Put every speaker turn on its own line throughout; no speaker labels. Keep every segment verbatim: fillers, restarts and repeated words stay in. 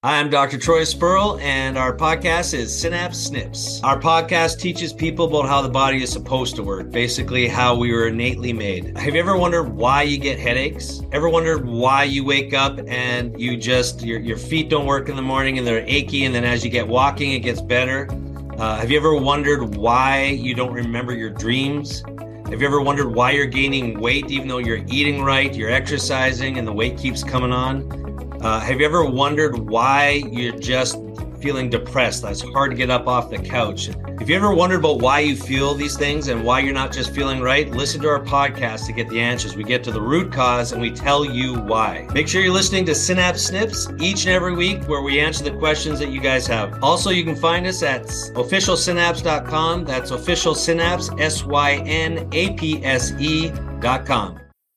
I'm Doctor Troy Spurl, and our podcast is Synapse Snips. Our podcast teaches people about how the body is supposed to work, basically how we were innately made. Have you ever wondered why you get headaches? Ever wondered why you wake up and you just, your, your feet don't work in the morning and they're achy, and then as you get walking, it gets better? Uh, have you ever wondered why you don't remember your dreams? Have you ever wondered why you're gaining weight even though you're eating right, you're exercising, and the weight keeps coming on? Uh, have you ever wondered why you're just feeling depressed? That's hard to get up off the couch. If you ever wondered about why you feel these things and why you're not just feeling right, listen to our podcast to get the answers. We get to the root cause and we tell you why. Make sure you're listening to Synapse Snips each and every week where we answer the questions that you guys have. Also, you can find us at official synapse dot com. That's official synapse, S Y N A P S E dot com.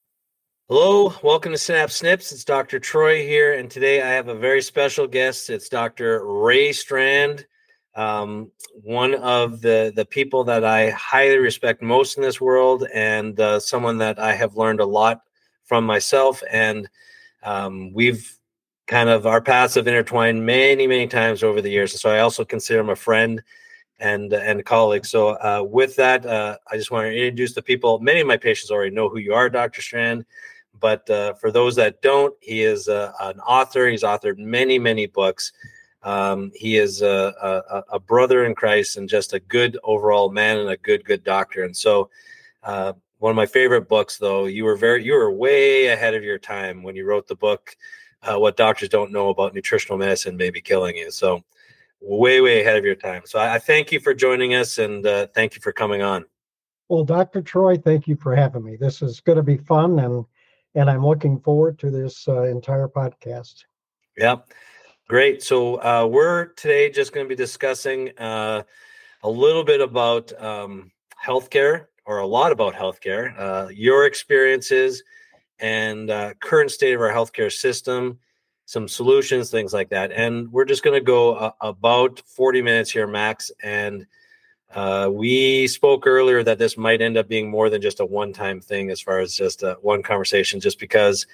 Hello, welcome to Synapse Snips. It's Doctor Troy here, and today I have a very special guest. It's Doctor Ray Strand, um, one of the, the people that I highly respect most in this world, and uh, someone that I have learned a lot from myself. And um, we've kind of, our paths have intertwined many, many times over the years. And so I also consider him a friend and and a colleague. So uh, with that, uh, I just want to introduce the people. Many of my patients already know who you are, Doctor Strand. But uh, for those that don't, he is uh, an author. He's authored many, many books. Um, he is a, a, a brother in Christ and just a good overall man and a good, good doctor. And so uh, one of my favorite books, though, you were very, you were way ahead of your time when you wrote the book, uh, What Doctors Don't Know About Nutritional Medicine May Be Killing You. So way, way ahead of your time. So I, I thank you for joining us, and uh, thank you for coming on.
Well, Doctor Troy, thank you for having me. This is going to be fun, and And I'm looking forward to this uh, entire podcast.
Yep. Great. So uh, we're today just going to be discussing uh, a little bit about um, healthcare, or a lot about healthcare, uh, your experiences and uh, current state of our healthcare system, some solutions, things like that. And we're just going to go uh, about forty minutes here, max. And Uh, we spoke earlier that this might end up being more than just a one-time thing as far as just a one conversation, just because,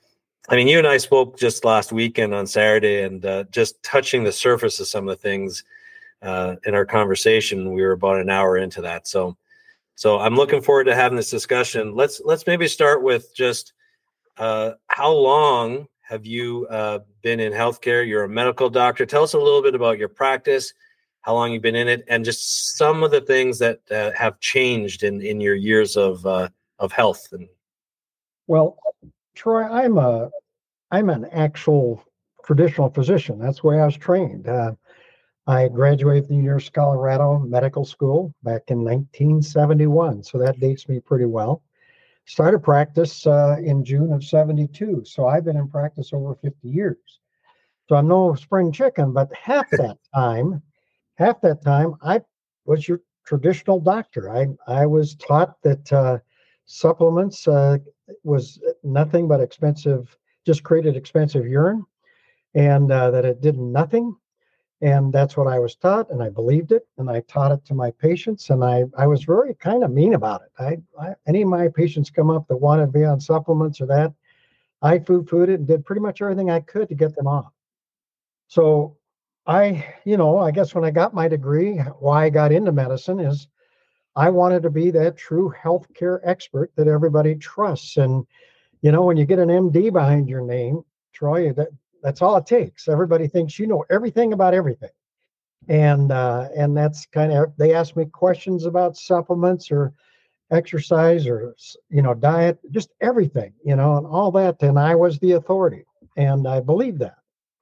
I mean, you and I spoke just last weekend on Saturday, and uh, just touching the surface of some of the things uh, in our conversation, we were about an hour into that. So, so I'm looking forward to having this discussion. Let's, let's maybe start with just uh, how long have you uh, been in healthcare? You're a medical doctor. Tell us a little bit about your practice, how long you've been in it, and just some of the things that uh, have changed in, in your years of uh, of health. And
well, Troy, I'm a I'm an actual traditional physician. That's where I was trained. Uh, I graduated from the University of Colorado Medical School back in nineteen seventy-one, so that dates me pretty well. Started practice uh, in June of seventy-two, so I've been in practice over fifty years. So I'm no spring chicken, but half that time. Half that time, I was your traditional doctor. I, I was taught that uh, supplements uh, was nothing but expensive, just created expensive urine, and uh, that it did nothing. And that's what I was taught, and I believed it, and I taught it to my patients, and I, I was very kind of mean about it. I, I any of my patients come up that wanted to be on supplements or that, I foo-fooed it and did pretty much everything I could to get them off. So I, you know, I guess when I got my degree, why I got into medicine is I wanted to be that true healthcare expert that everybody trusts. And, you know, when you get an M D behind your name, Troy, that, that's all it takes. Everybody thinks you know everything about everything. And, uh, and that's kind of, they ask me questions about supplements or exercise or, you know, diet, just everything, you know, and all that. And I was the authority, and I believed that.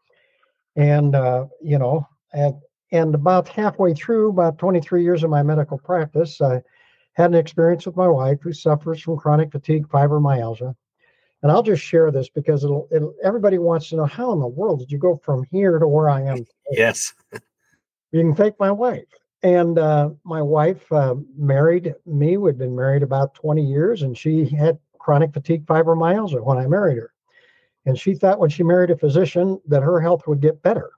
And, uh, you know, and, and about halfway through, about twenty-three years of my medical practice, I had an experience with my wife who suffers from chronic fatigue fibromyalgia. And I'll just share this because it'll, it'll, everybody wants to know, how in the world did you go from here to where I am today?
Yes.
You can thank my wife. And uh, my wife uh, married me. We'd been married about twenty years, and she had chronic fatigue fibromyalgia when I married her. And she thought when she married a physician that her health would get better.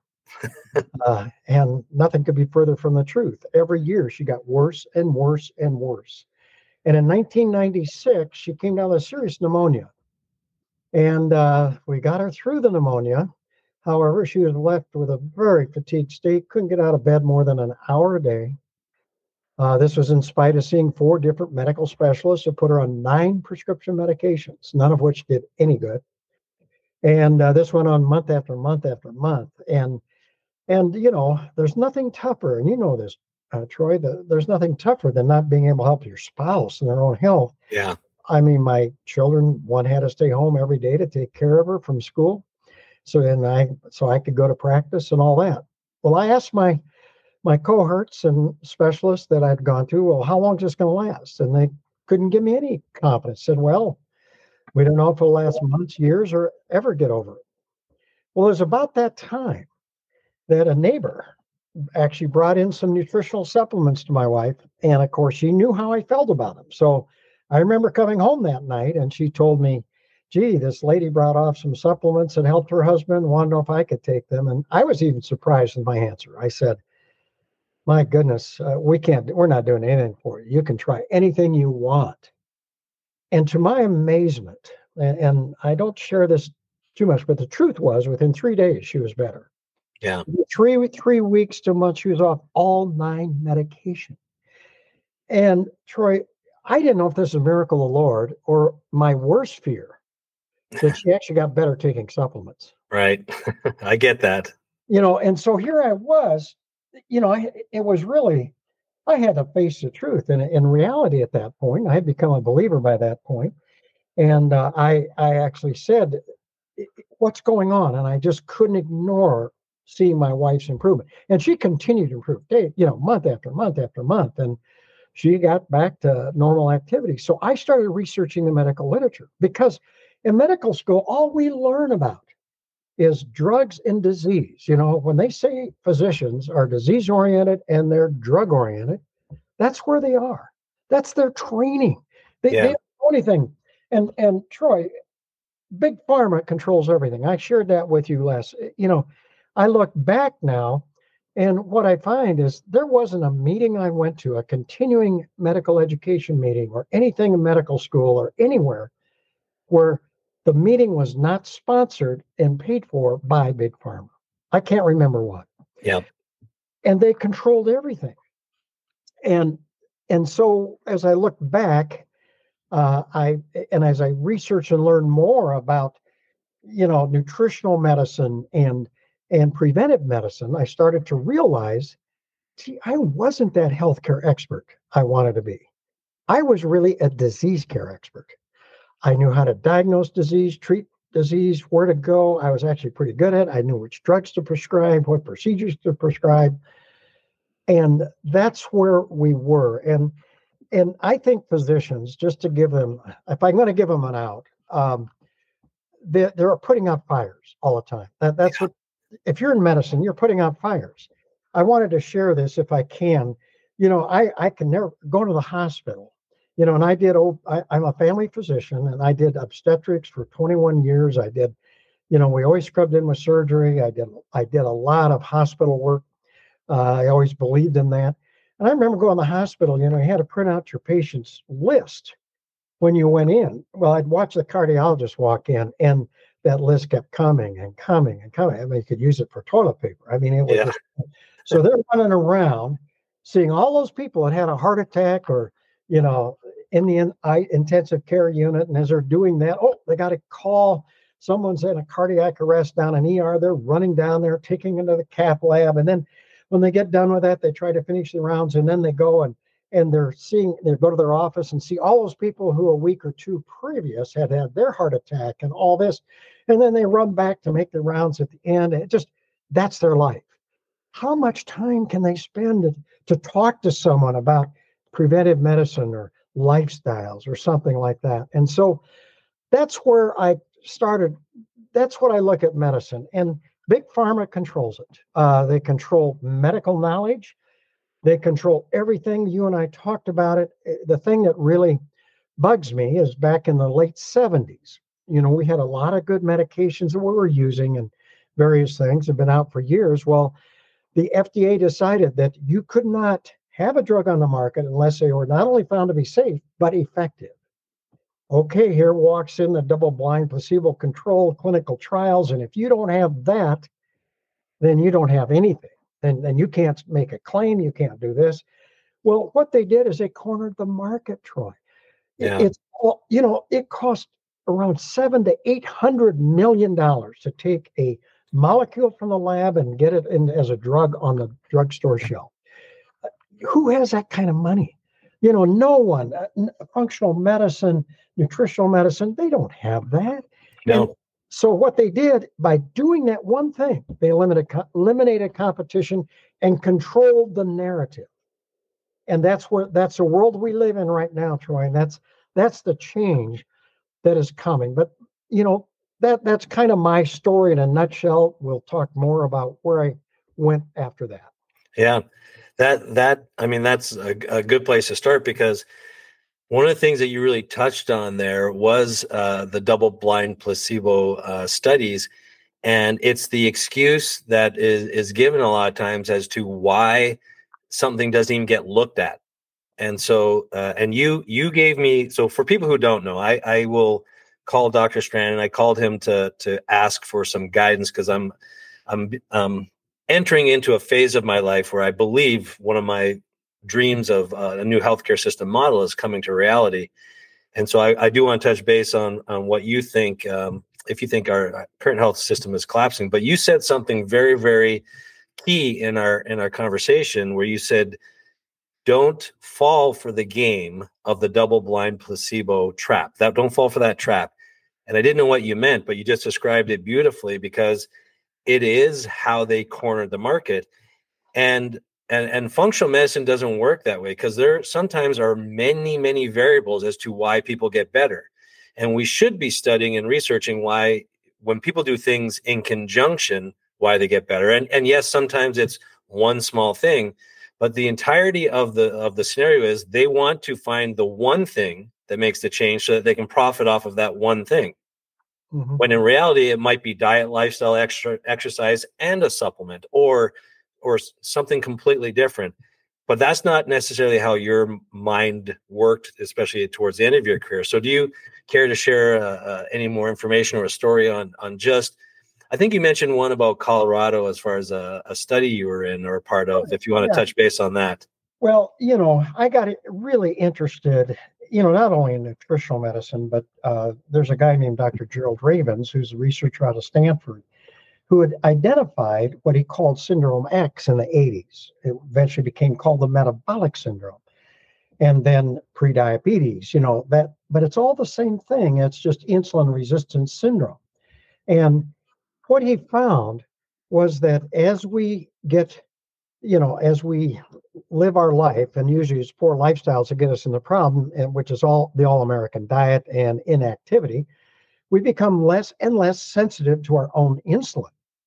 uh, and nothing could be further from the truth. Every year she got worse and worse and worse. And in nineteen ninety-six, she came down with serious pneumonia. And uh, we got her through the pneumonia. However, she was left with a very fatigued state, couldn't get out of bed more than an hour a day. Uh, this was in spite of seeing four different medical specialists who put her on nine prescription medications, none of which did any good. And uh, this went on month after month after month. And, and you know, there's nothing tougher, and you know this, uh, Troy, the, there's nothing tougher than not being able to help your spouse in their own health.
Yeah.
I mean, my children, one had to stay home every day to take care of her from school. So then I, so I could go to practice and all that. Well, I asked my my cohorts and specialists that I'd gone to, well, how long is this going to last? And they couldn't give me any confidence. Said, well, we don't know if it'll last months, years, or ever get over it. Well, it was about that time that a neighbor actually brought in some nutritional supplements to my wife. And of course, she knew how I felt about them. So I remember coming home that night and she told me, gee, this lady brought off some supplements and helped her husband, wanted to know if I could take them. And I was even surprised with my answer. I said, my goodness, uh, we can't, we're not doing anything for you. You can try anything you want. And to my amazement, and, and I don't share this too much, but the truth was within three days, she was better.
Yeah.
Three, three weeks to a month, she was off all nine medication. And Troy, I didn't know if this is a miracle of the Lord or my worst fear, that she actually got better taking supplements.
Right. I get that.
You know, and so here I was, you know, I, it was really, I had to face the truth. And in reality at that point, I had become a believer by that point. And uh, I, I actually said, what's going on? And I just couldn't ignore seeing my wife's improvement. And she continued to improve, day, you know, month after month after month. And she got back to normal activity. So I started researching the medical literature, because in medical school, all we learn about is drugs and disease. You know, when they say physicians are disease oriented and they're drug oriented, that's where they are. That's their training. They,
Yeah.
they don't know anything. And and Troy, big pharma controls everything. I shared that with you last. You know, I look back now, and what I find is there wasn't a meeting I went to, a continuing medical education meeting or anything in medical school or anywhere, where the meeting was not sponsored and paid for by Big Pharma. I can't remember what.
Yeah.
And they controlled everything. And and so as I look back, uh, I and as I research and learn more about, you know, nutritional medicine and and preventive medicine, I started to realize, gee, I wasn't that healthcare expert I wanted to be. I was really a disease care expert. I knew how to diagnose disease, treat disease, where to go. I was actually pretty good at it. I knew which drugs to prescribe, what procedures to prescribe. And that's where we were. And and I think physicians, just to give them, if I'm going to give them an out, um, they, they're putting out fires all the time. That, that's
Yeah.
what, if you're in medicine, you're putting out fires. I wanted to share this if I can. You know, I, I can never go to the hospital. You know, and I did, oh, I, I'm a family physician, and I did obstetrics for twenty-one years. I did, you know, we always scrubbed in with surgery. I did, I did a lot of hospital work. Uh, I always believed in that. And I remember going to the hospital, you know, you had to print out your patient's list when you went in. Well, I'd watch the cardiologist walk in, and that list kept coming and coming and coming. I mean, you could use it for toilet paper. I mean, it was
Yeah.
just, so they're running around seeing all those people that had a heart attack or, you know, in the in, I, intensive care unit. And as they're doing that, oh, they got to call, someone's in a cardiac arrest down in E R. They're running down there, taking into the cath lab. And then when they get done with that, they try to finish the rounds, and then they go and and they're seeing, they go to their office and see all those people who a week or two previous had had their heart attack and all this. And then they run back to make their rounds at the end. It just, that's their life. How much time can they spend to, to talk to someone about preventive medicine or lifestyles or something like that? And so that's where I started. That's what I look at medicine. And Big Pharma controls it. Uh, they control medical knowledge. They control everything. You and I talked about it. The thing that really bugs me is back in the late seventies, you know, we had a lot of good medications that we were using, and various things have been out for years. Well, the F D A decided that you could not have a drug on the market unless they were not only found to be safe, but effective. Okay, here walks in the double-blind, placebo-controlled clinical trials, and if you don't have that, then you don't have anything. And then you can't make a claim, you can't do this. Well, what they did is they cornered the market, Troy. It,
Yeah.
it's all, you know, it cost around seven to eight hundred million dollars to take a molecule from the lab and get it in as a drug on the drugstore shelf. Who has that kind of money? You know, no one. Uh, functional medicine, nutritional medicine, they don't have that. And
No.
so what they did by doing that one thing, they eliminated, eliminated competition and controlled the narrative. And that's where that's the world we live in right now, Troy. And that's that's the change that is coming. But you know, that that's kind of my story in a nutshell. We'll talk more about where I went after that.
Yeah. That that I mean, that's a, a good place to start, because one of the things that you really touched on there was uh, the double-blind placebo uh, studies, and it's the excuse that is is given a lot of times as to why something doesn't even get looked at. And so, uh, and you you gave me, so for people who don't know, I I will call Doctor Strand, and I called him to to ask for some guidance, because I'm I'm um entering into a phase of my life where I believe one of my dreams of uh, a new healthcare system model is coming to reality. And so I, I do want to touch base on, on what you think, um, if you think our current health system is collapsing. But you said something very, very key in our in our conversation, where you said, don't fall for the game of the double-blind placebo trap. That don't fall for that trap. And I didn't know what you meant, but you just described it beautifully, because it is how they cornered the market. And and and functional medicine doesn't work that way, because there sometimes are many, many variables as to why people get better. And we should be studying and researching why, when people do things in conjunction, why they get better. And and yes, sometimes it's one small thing, but the entirety of the of the scenario is they want to find the one thing that makes the change so that they can profit off of that one thing. Mm-hmm. When in reality, it might be diet, lifestyle, extra, exercise, and a supplement, or or something completely different. But that's not necessarily how your mind worked, especially towards the end of your career. So do you care to share uh, uh, any more information or a story on on just, I think you mentioned one about Colorado as far as a, a study you were in or a part of, if you want to yeah. touch base on that.
Well, you know, I got really interested, you know, not only in nutritional medicine, but uh, there's a guy named Doctor Gerald Ravens, who's a researcher out of Stanford, who had identified what he called Syndrome X in the eighties. It eventually became called the metabolic syndrome, and then prediabetes, you know, that, but it's all the same thing. It's just insulin resistance syndrome. And what he found was that as we get, you know, as we live our life, and usually it's poor lifestyles that get us in the problem, and which is all the all-American diet and inactivity, we become less and less sensitive to our own insulin.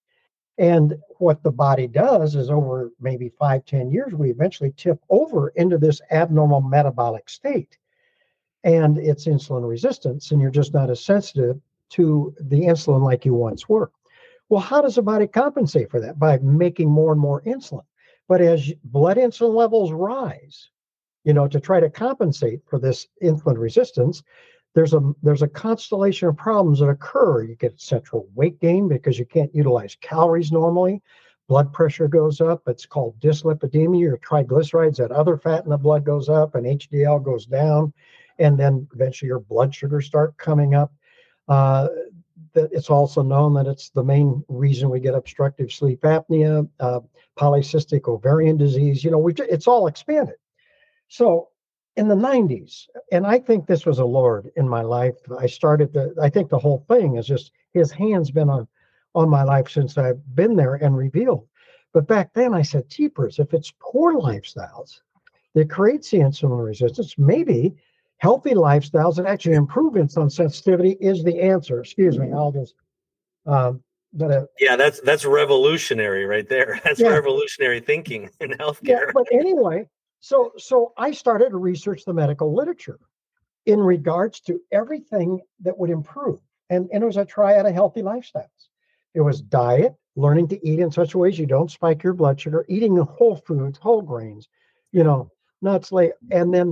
And what the body does is, over maybe five, ten years, we eventually tip over into this abnormal metabolic state. And it's insulin resistance, and you're just not as sensitive to the insulin like you once were. Well, how does the body compensate for that? By making more and more insulin. But as blood insulin levels rise, you know, to try to compensate for this insulin resistance, there's a there's a constellation of problems that occur. You get central weight gain because you can't utilize calories normally. Blood pressure goes up. It's called dyslipidemia. Your triglycerides, that other fat in the blood, goes up, and H D L goes down. And then eventually your blood sugars start coming up. Uh, that it's also known that it's the main reason we get obstructive sleep apnea, uh, polycystic ovarian disease. You know, we it's all expanded. So in the nineties, and I think this was a Lord in my life. I started to, I think the whole thing is just his hand's been on, on my life since I've been there and revealed. But back then I said, jeepers, if it's poor lifestyles that creates the insulin resistance, maybe healthy lifestyles that actually improve insulin sensitivity is the answer. Excuse me, I'll just, um, but uh,
yeah, that's that's revolutionary right there. That's yeah. revolutionary thinking in healthcare.
Yeah, but anyway, so so I started to research the medical literature in regards to everything that would improve, and and it was a triad of healthy lifestyles. It was diet, learning to eat in such ways you don't spike your blood sugar, eating whole foods, whole grains, you know, nuts, like, and then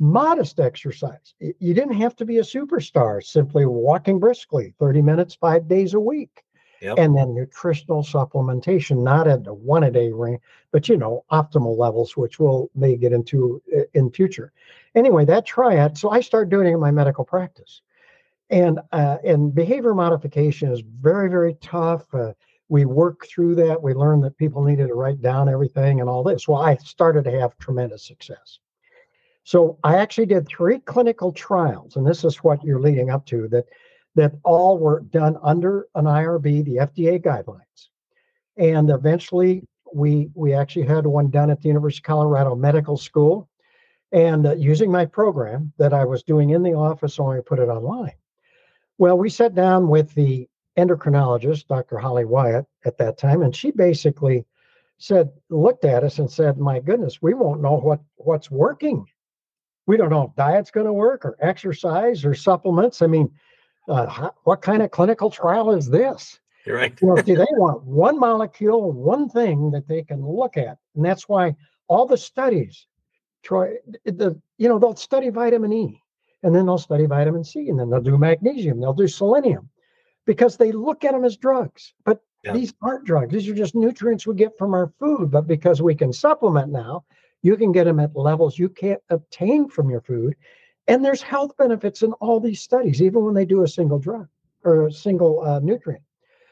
modest exercise. Y- You didn't have to be a superstar, simply walking briskly thirty minutes, five days a week.
Yep.
And then nutritional supplementation, not at the one a day range, but you know, optimal levels, which we'll may get into i- in future. Anyway, that triad. So I started doing it in my medical practice, and uh, and behavior modification is very very tough. Uh, we work through that. We learned that people needed to write down everything and all this. Well, I started to have tremendous success. So I actually did three clinical trials, and this is what you're leading up to, that that all were done under an I R B, the F D A guidelines. And eventually we we actually had one done at the University of Colorado Medical School, and uh, using my program that I was doing in the office, only put it online. Well, we sat down with the endocrinologist, Doctor Holly Wyatt, at that time, and she basically said, looked at us and said, "My goodness, we won't know what what's working. We don't know if diet's going to work or exercise or supplements. I mean, uh, how, what kind of clinical trial is this?"
You're right.
You know, do they want one molecule, one thing that they can look at? And that's why all the studies, Troy, the you know, they'll study vitamin E, and then they'll study vitamin C, and then they'll do magnesium, they'll do selenium, because they look at them as drugs. But
Yeah.
these aren't drugs. These are just nutrients we get from our food. But because we can supplement now, you can get them at levels you can't obtain from your food. And there's health benefits in all these studies, even when they do a single drug or a single uh, nutrient.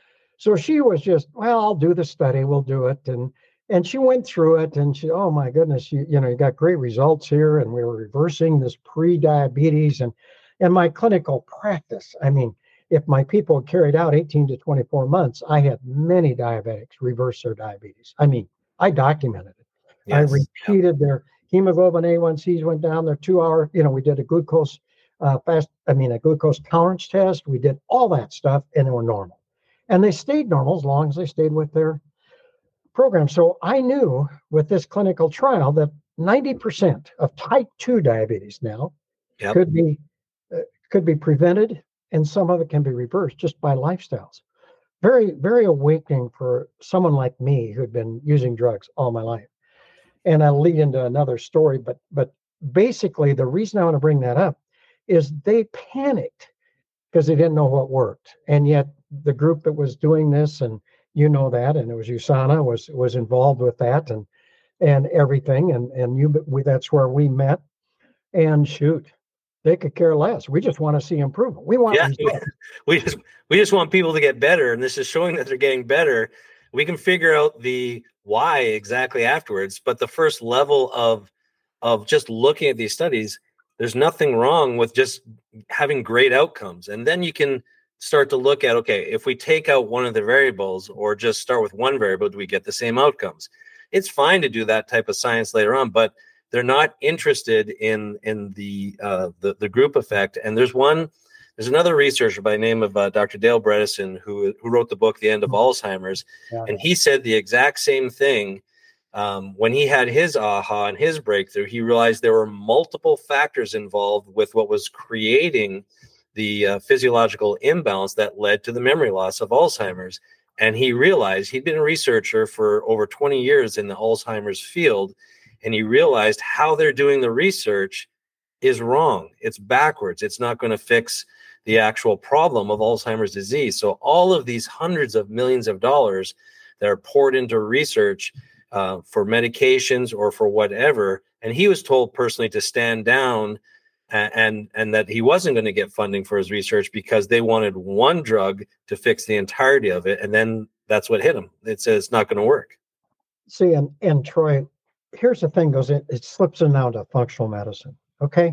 So she was just, well, I'll do the study, we'll do it. And and she went through it, and she, oh my goodness, you, you know, you got great results here. And we were reversing this pre-diabetes, and and my clinical practice. I mean, if my people carried out eighteen to twenty-four months, I had many diabetics reverse their diabetes. I mean, I documented it. I
Yes.
repeated their hemoglobin A one Cs went down, their two hour, you know, we did a glucose uh, fast, I mean, a glucose tolerance test. We did all that stuff, and they were normal. And they stayed normal as long as they stayed with their program. So I knew with this clinical trial that ninety percent of type two diabetes now
Yep.
could be uh, could be prevented, and some of it can be reversed just by lifestyles. Very, very awakening for someone like me who had been using drugs all my life. And I'll lead into another story, but but basically the reason I want to bring that up is they panicked because they didn't know what worked. And yet the group that was doing this, and you know that, and it was USANA was was involved with that, and and everything, and and you we, that's where we met. And shoot, they could care less. We just want to see improvement. We want
Yeah.
results.
We just we just want people to get better, and this is showing that they're getting better. We can figure out the why exactly afterwards, but the first level of of just looking at these studies, there's nothing wrong with just having great outcomes. And then you can start to look at, okay, if we take out one of the variables or just start with one variable, do we get the same outcomes? It's fine to do that type of science later on, but they're not interested in in the uh, the, the group effect. And there's one, there's another researcher by the name of uh, Doctor Dale Bredesen who who wrote the book The End of Alzheimer's,
Yeah.
and he said the exact same thing. Um, when he had his aha and his breakthrough, he realized there were multiple factors involved with what was creating the uh, physiological imbalance that led to the memory loss of Alzheimer's. And he realized he'd been a researcher for over twenty years in the Alzheimer's field, and he realized how they're doing the research is wrong. It's backwards. It's not going to fix the actual problem of Alzheimer's disease. So all of these hundreds of millions of dollars that are poured into research uh, for medications or for whatever, and he was told personally to stand down and and, and that he wasn't going to get funding for his research because they wanted one drug to fix the entirety of it. And then that's what hit him. It says it's not going to work.
See, and and Troy, here's the thing: goes it it slips in now to functional medicine. Okay,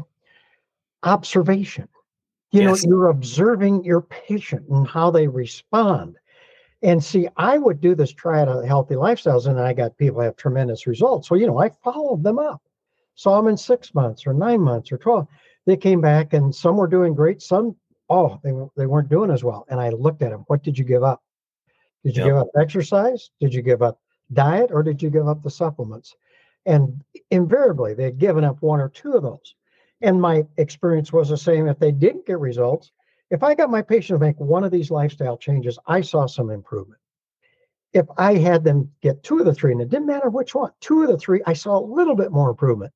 observation. You
Yes.
know, you're observing your patient and how they respond. And see, I would do this triad of healthy lifestyles, and I got people have tremendous results. So, you know, I followed them up, saw them in six months or nine months or twelve. They came back, and some were doing great. Some, oh, they, they weren't doing as well. And I looked at them. What did you give up? Did you
Yep.
give up exercise? Did you give up diet? Or did you give up the supplements? And invariably, they had given up one or two of those. And my experience was the same. If they didn't get results, if I got my patient to make one of these lifestyle changes, I saw some improvement. If I had them get two of the three, and it didn't matter which one, two of the three, I saw a little bit more improvement.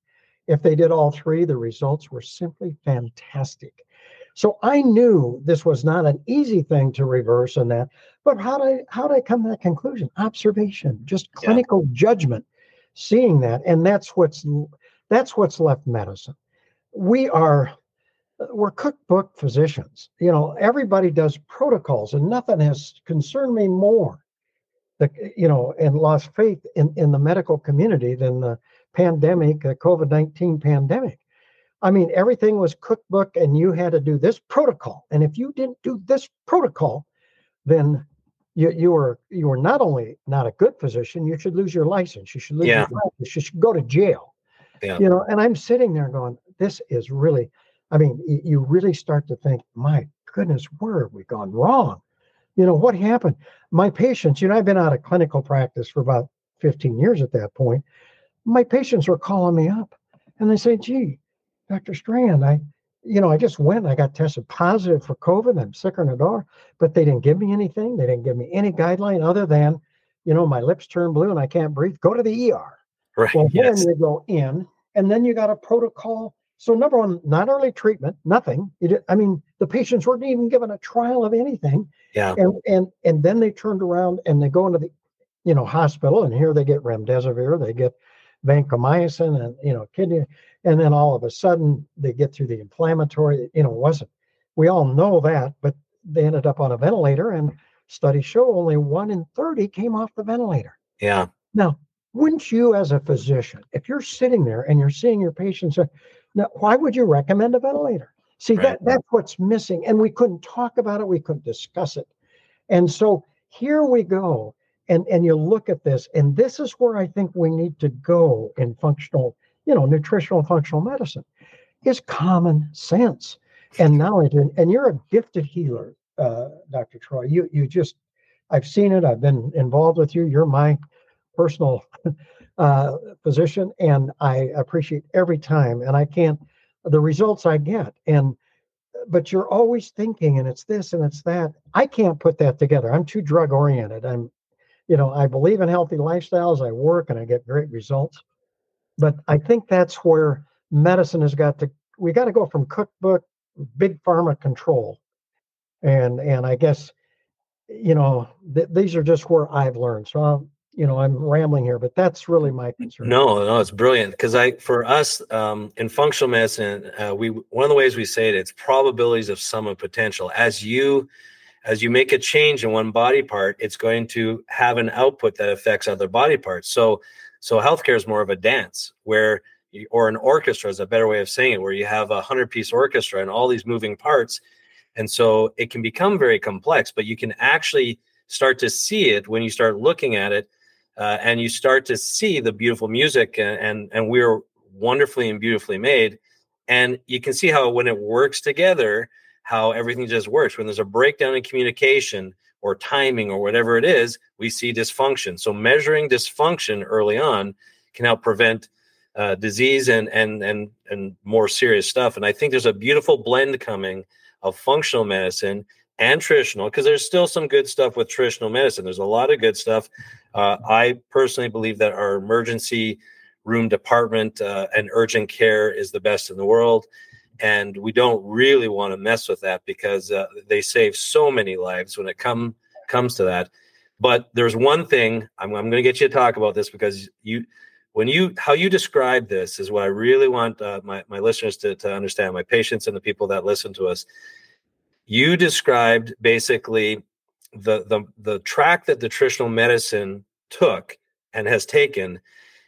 If they did all three, the results were simply fantastic. So I knew this was not an easy thing to reverse in that, but how did I, how did I come to that conclusion? Observation, just clinical yeah. judgment, seeing that. And that's what's, that's what's left medicine. We are, we're cookbook physicians. You know, everybody does protocols, and nothing has concerned me more, the, you know, and lost faith in, in the medical community than the pandemic, the COVID nineteen pandemic. I mean, everything was cookbook, and you had to do this protocol. And if you didn't do this protocol, then you, you were you were not only not a good physician, you should lose your license. You should lose
yeah.
your license. You should go to jail.
Yeah.
You know, and I'm sitting there going, this is really, I mean, you really start to think, my goodness, where have we gone wrong? You know, what happened? My patients, you know, I've been out of clinical practice for about fifteen years at that point. My patients were calling me up and they say, gee, Doctor Strand, I, you know, I just went, I got tested positive for COVID. I'm sicker than a dog, but they didn't give me anything. They didn't give me any guideline other than, you know, my lips turn blue and I can't breathe. Go to the E R.
Right.
Well,
yes.
then you go in, and then you got a protocol. So number one, not early treatment, nothing. Did, I mean, the patients weren't even given a trial of anything.
Yeah.
And and and then they turned around and they go into the, you know, hospital, and here they get remdesivir, they get vancomycin, and you know, kidney, and then all of a sudden they get through the inflammatory. You know, it wasn't. We all know that, but they ended up on a ventilator, and studies show only one in thirty came off the ventilator.
Yeah.
Now, wouldn't you, as a physician, if you're sitting there and you're seeing your patients, uh, now, why would you recommend a ventilator? See,
right.
that that's what's missing. And we couldn't talk about it. We couldn't discuss it. And so here we go. And, and you look at this, and this is where I think we need to go in functional, you know, nutritional and functional medicine, is common sense and knowledge. And, and you're a gifted healer, uh, Doctor Troy. You, you just, I've seen it. I've been involved with you. You're my personal uh, physician, and I appreciate every time, and I can't, the results I get, and, but you're always thinking, and it's this, and it's that. I can't put that together. I'm too drug oriented. I'm, you know, I believe in healthy lifestyles. I work and I get great results, but I think that's where medicine has got to, we got to go from cookbook, big pharma control. And, and I guess, you know, th- these are just where I've learned. So I'll, you know, I'm rambling here, but that's really my concern.
No, no, it's brilliant. Because I, for us, um, in functional medicine, uh, we one of the ways we say it, it's probabilities of sum of potential. As you, as you make a change in one body part, it's going to have an output that affects other body parts. So, so healthcare is more of a dance, where, you, or an orchestra is a better way of saying it, where you have a hundred-piece orchestra and all these moving parts, and so it can become very complex. But you can actually start to see it when you start looking at it. Uh, and you start to see the beautiful music, and, and and we're wonderfully and beautifully made. And you can see how when it works together, how everything just works. When there's a breakdown in communication or timing or whatever it is, we see dysfunction. So measuring dysfunction early on can help prevent uh, disease and and and and more serious stuff. And I think there's a beautiful blend coming of functional medicine and traditional, because there's still some good stuff with traditional medicine. There's a lot of good stuff. Uh, I personally believe that our emergency room department uh, and urgent care is the best in the world. And we don't really want to mess with that, because uh, they save so many lives when it come, comes to that. But there's one thing, I'm, I'm going to get you to talk about this, because you, when you, how you describe this is what I really want uh, my, my listeners to, to understand, my patients and the people that listen to us. You described basically the, the, the track that the traditional medicine took and has taken.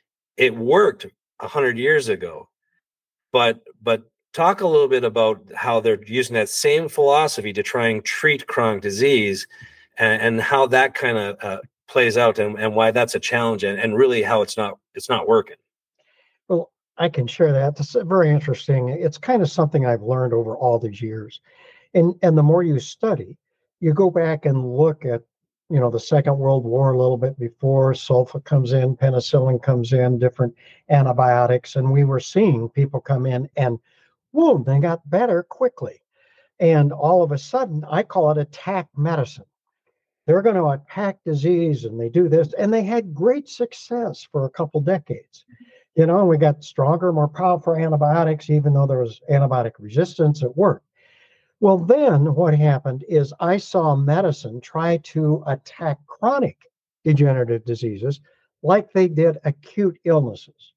It worked a hundred years ago, but, but talk a little bit about how they're using that same philosophy to try and treat chronic disease, and, and how that kind of uh, plays out, and, and why that's a challenge, and, and really how it's not, it's not working.
Well, I can share that. It's very interesting. It's kind of something I've learned over all these years. And and the more you study, you go back and look at, you know, the Second World War a little bit before, sulfa comes in, penicillin comes in, different antibiotics, and we were seeing people come in and, whoa, they got better quickly. And all of a sudden, I call it attack medicine. They're going to attack disease, and they do this, and they had great success for a couple decades. You know, and we got stronger, more powerful antibiotics, even though there was antibiotic resistance at work. Well, then what happened is I saw medicine try to attack chronic degenerative diseases like they did acute illnesses.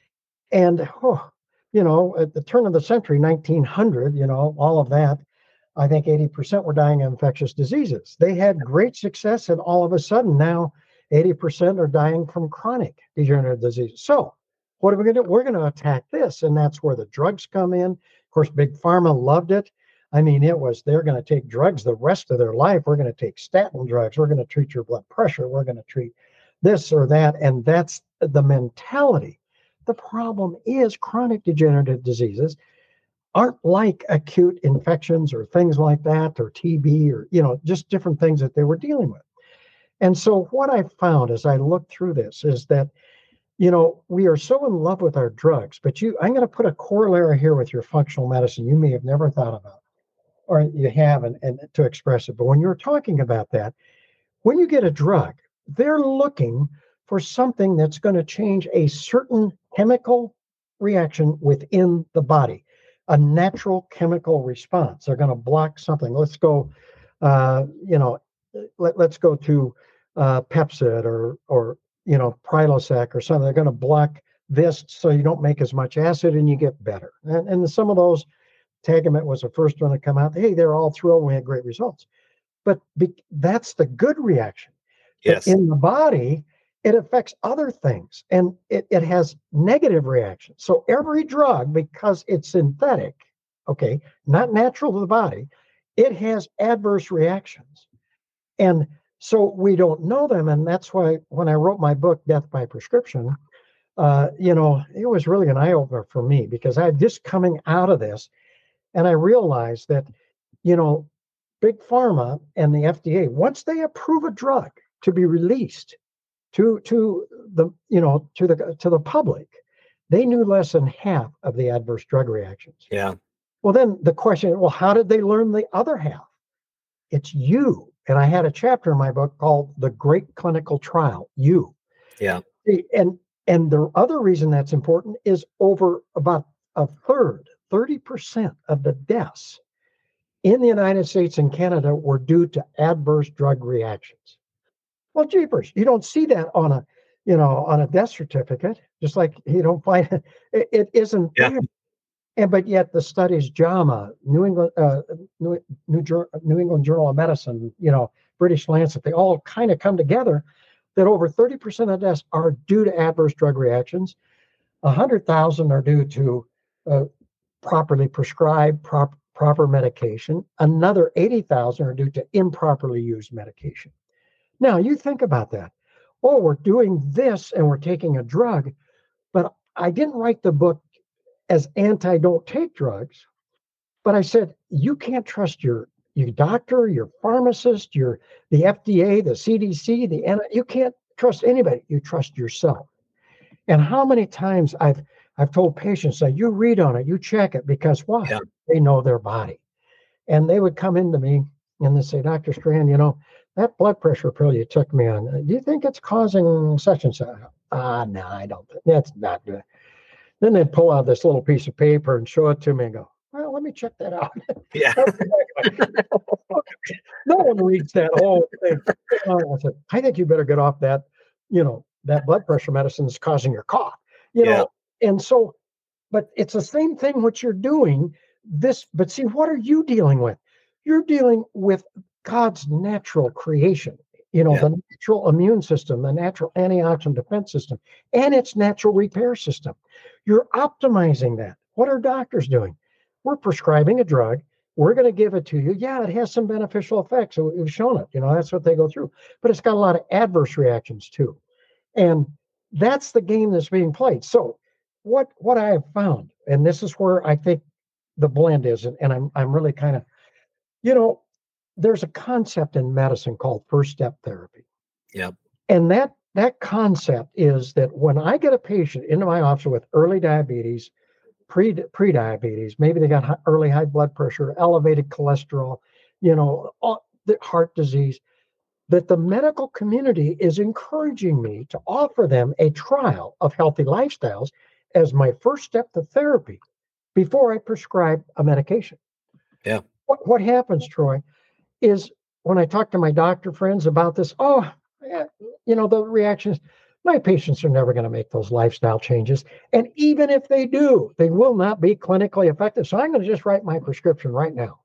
And, oh, you know, at the turn of the century, nineteen hundred, you know, all of that, I think eighty percent were dying of infectious diseases. They had great success, and all of a sudden now eighty percent are dying from chronic degenerative disease. So what are we going to do? We're going to attack this, and that's where the drugs come in. Of course, Big Pharma loved it. I mean, it was, they're going to take drugs the rest of their life. We're going to take statin drugs. We're going to treat your blood pressure. We're going to treat this or that. And that's the mentality. The problem is chronic degenerative diseases aren't like acute infections or things like that, or T B, or, you know, just different things that they were dealing with. And so what I found as I looked through this is that, you know, we are so in love with our drugs, but you, I'm going to put a corollary here with your functional medicine you may have never thought about, or you have, and, and to express it. But when you're talking about that, when you get a drug, they're looking for something that's going to change a certain chemical reaction within the body, a natural chemical response. They're going to block something. Let's go, uh, you know, let, let's go to uh, Pepcid or, or, you know, Prilosec or something. They're going to block this so you don't make as much acid and you get better. And, and some of those, Tagamet was the first one to come out. Hey, they're all thrilled. We had great results. But be, that's the good reaction.
Yes.
But in the body, it affects other things, and it, it has negative reactions. So every drug, because it's synthetic, okay, not natural to the body, it has adverse reactions. And so we don't know them. And that's why when I wrote my book, Death by Prescription, uh, you know, it was really an eye-opener for me, because I had just coming out of this, and I realized that, you know, Big Pharma and the F D A, once they approve a drug to be released to to the, you know, to the to the public, they knew less than half of the adverse drug reactions.
Yeah.
Well, then the question, well, how did they learn the other half? It's you. And I had a chapter in my book called The Great Clinical Trial, You.
Yeah.
And and the other reason that's important is over about a third, thirty percent of the deaths in the United States and Canada were due to adverse drug reactions. Well, jeepers, you don't see that on a, you know, on a death certificate, just like you don't find it, it, it isn't
Yeah.
there. And but yet the studies, JAMA, New England, uh, New, New, New England Journal of Medicine, you know, British Lancet, they all kind of come together that over thirty percent of deaths are due to adverse drug reactions. one hundred thousand are due to uh, properly prescribed, prop, proper medication. Another eighty thousand are due to improperly used medication. Now, you think about that. Oh, we're doing this and we're taking a drug, but I didn't write the book as anti don't take drugs, but I said, you can't trust your, your doctor, your pharmacist, your the F D A, the C D C, the you can't trust anybody. You trust yourself. And how many times I've I've told patients that you read on it, you check it, because why?
Yeah.
They know their body. And they would come into me and they say, Doctor Strand, you know, that blood pressure pill you took me on, do you think it's causing such and such? Ah, no, I don't think that's not good. Then they'd pull out this little piece of paper and show it to me and go, well, let me check that out.
Yeah.
No one reads that whole thing. I said, I think you better get off that, you know, that blood pressure medicine is causing your cough, you know. Yeah. And so, but it's the same thing what you're doing. This, but see, what are you dealing with? You're dealing with God's natural creation, you know, yeah. the natural immune system, the natural antioxidant defense system, and its natural repair system. You're optimizing that. What are doctors doing? We're prescribing a drug. We're going to give it to you. Yeah, it has some beneficial effects. So we've shown it. You know, that's what they go through. But it's got a lot of adverse reactions too. And that's the game that's being played. So what what I have found, and this is where I think the blend is, and, and I'm I'm really kind of, you know, there's a concept in medicine called first step therapy.
Yep.
And that that concept is that when I get a patient into my office with early diabetes, pre pre-diabetes, maybe they got high, early high blood pressure, elevated cholesterol, you know, all, the heart disease, that the medical community is encouraging me to offer them a trial of healthy lifestyles as my first step to therapy before I prescribe a medication.
Yeah.
What, what happens, Troy, is when I talk to my doctor friends about this, oh, yeah, you know, the reaction is, my patients are never going to make those lifestyle changes. And even if they do, they will not be clinically effective. So I'm going to just write my prescription right now.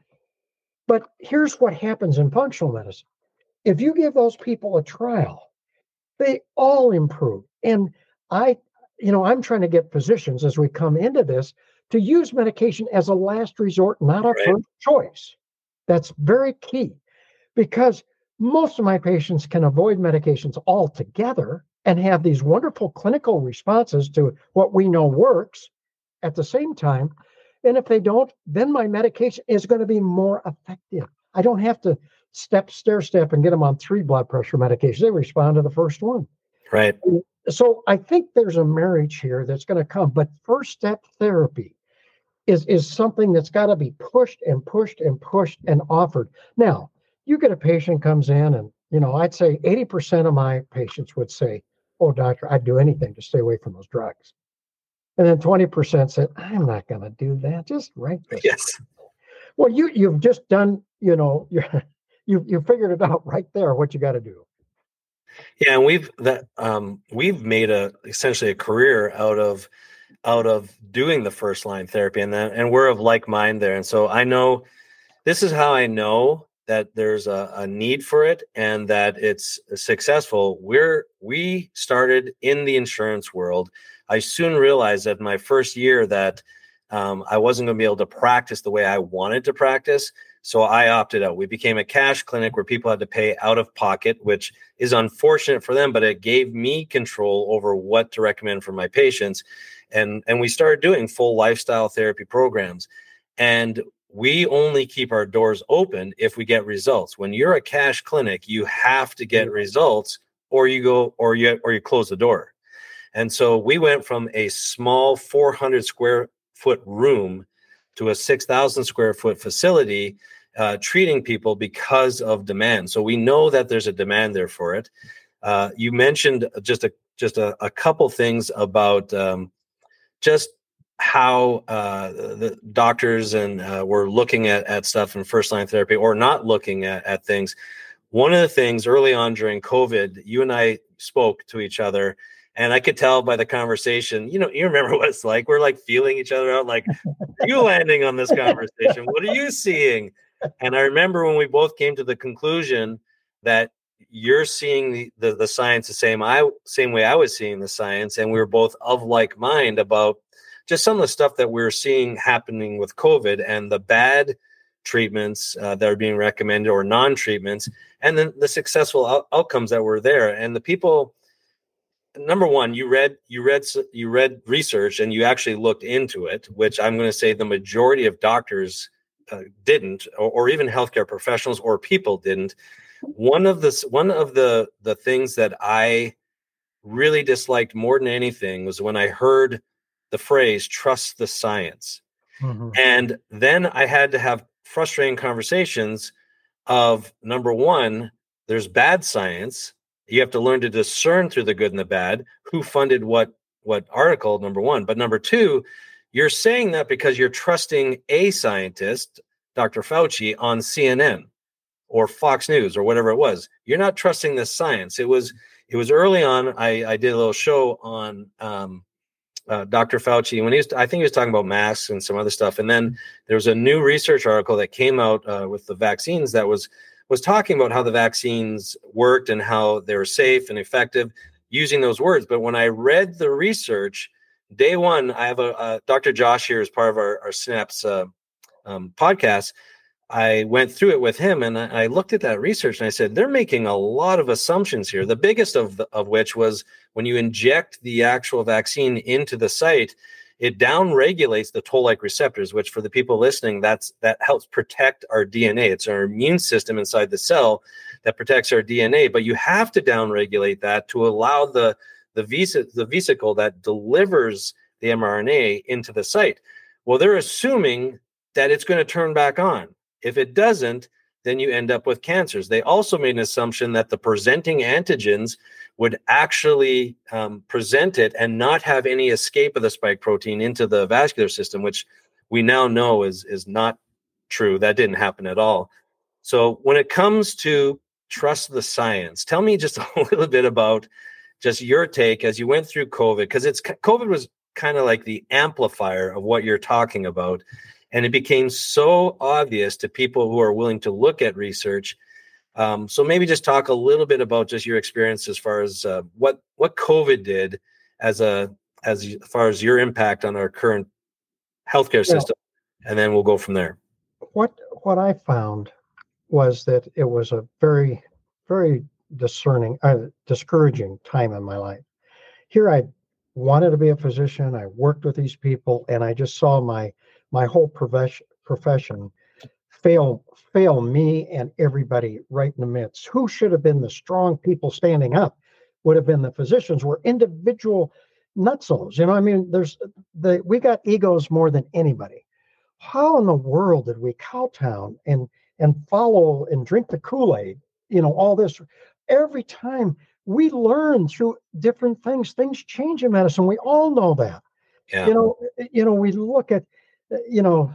But here's what happens in functional medicine. If you give those people a trial, they all improve. And I, you know, I'm trying to get physicians as we come into this to use medication as a last resort, not a
Right.
first choice. That's very key, because most of my patients can avoid medications altogether and have these wonderful clinical responses to what we know works at the same time. And if they don't, then my medication is going to be more effective. I don't have to step, stair step and get them on three blood pressure medications. They respond to the first one.
Right.
So I think there's a marriage here that's going to come. But first step therapy is, is something that's got to be pushed and pushed and pushed and offered. Now, you get a patient comes in and, you know, I'd say eighty percent of my patients would say, oh, doctor, I'd do anything to stay away from those drugs. And then twenty percent said, I'm not going to do that. Just write this.
Yes.
Well, you, you've just done, you know, you're, you you figured it out right there, what you got to do.
Yeah. And we've, that, um, we've made a, essentially a career out of, out of doing the first line therapy, and that, and we're of like mind there. And so I know, this is how I know that there's a, a need for it and that it's successful. We're, we started in the insurance world. I soon realized that my first year that um, I wasn't going to be able to practice the way I wanted to practice. So I opted out. We became a cash clinic where people had to pay out of pocket, which is unfortunate for them, but it gave me control over what to recommend for my patients. And, and we started doing full lifestyle therapy programs. And we only keep our doors open if we get results. When you're a cash clinic, you have to get results, or you go, or you, or you close the door. And so we went from a small four hundred square foot room to a six thousand square foot facility, uh, treating people because of demand. So we know that there's a demand there for it. Uh, you mentioned just a, just a, a couple things about um, just how uh, the doctors and uh, were looking at, at stuff in first line therapy or not looking at, at things. One of the things early on during COVID, you and I spoke to each other, and I could tell by the conversation, you know, you remember what it's like. We're like feeling each other out, like, are you landing on this conversation? What are you seeing? And I remember when we both came to the conclusion that you're seeing the, the, the science the same, I, same way I was seeing the science, and we were both of like mind about just some of the stuff that we're seeing happening with COVID and the bad treatments uh, that are being recommended or non-treatments, and then the successful out- outcomes that were there. And the people, number one, you read, you read, you read research and you actually looked into it, which I'm going to say the majority of doctors uh, didn't, or, or even healthcare professionals or people didn't. One of the, one of the, the things that I really disliked more than anything was when I heard the phrase, trust the science. Mm-hmm. And then I had to have frustrating conversations of, number one, there's bad science. You have to learn to discern through the good and the bad, who funded what, what article, number one. But number two, you're saying that because you're trusting a scientist, Doctor Fauci, on C N N or Fox News or whatever it was. You're not trusting the science. It was, it was early on. I, I did a little show on, um, Uh, Doctor Fauci, when he was, I think he was talking about masks and some other stuff. And then there was a new research article that came out uh, with the vaccines that was, was talking about how the vaccines worked and how they were safe and effective using those words. But when I read the research, day one, I have a, a Doctor Josh here as part of our, our Synapse uh, um, podcast. I went through it with him and I, I looked at that research and I said, they're making a lot of assumptions here. The biggest of the, of which was when you inject the actual vaccine into the site, it down-regulates the toll-like receptors, which for the people listening, that's that helps protect our D N A. It's our immune system inside the cell that protects our D N A. But you have to down-regulate that to allow the the, ves- the vesicle that delivers the mRNA into the site. Well, they're assuming that it's going to turn back on. If it doesn't, then you end up with cancers. They also made an assumption that the presenting antigens would actually um, present it and not have any escape of the spike protein into the vascular system, which we now know is, is not true. That didn't happen at all. So when it comes to trust the science, tell me just a little bit about just your take as you went through COVID, because it's COVID was kind of like the amplifier of what you're talking about. And it became so obvious to people who are willing to look at research. Um, so maybe just talk a little bit about just your experience as far as uh, what what COVID did as a as far as your impact on our current healthcare system, yeah. And then we'll go from there.
What what I found was that it was a very, very discerning, uh, discouraging time in my life. Here I wanted to be a physician. I worked with these people, and I just saw my my whole profession profession fail fail me and everybody right in the midst. Who should have been the strong people standing up would have been the physicians. Were individual nutsos. You know, I mean, there's the we got egos more than anybody. How in the world did we kowtow and and follow and drink the Kool-Aid? You know, all this. Every time we learn through different things, things change in medicine. We all know that. Yeah. You know, you know, we look at, you know,